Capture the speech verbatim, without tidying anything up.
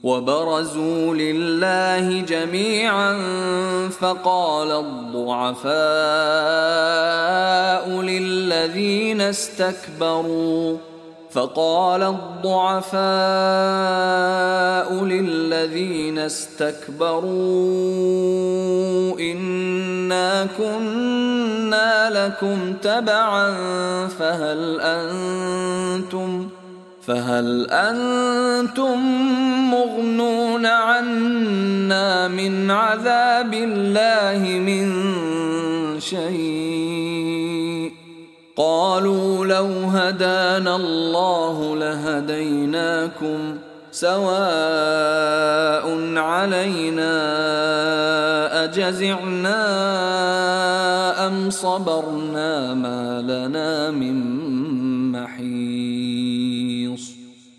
وبرزوا لله جميعا فقال الضعفاء للذين استكبروا فقال الضعفاء للذين استكبروا إنا كنا لكم تبعا فهل أنتم فهل أنتم مغنون عنا من عذاب الله من شيء قالوا لو هدانا الله لهديناكم سواء علينا أجزعنا أم صبرنا ما لنا من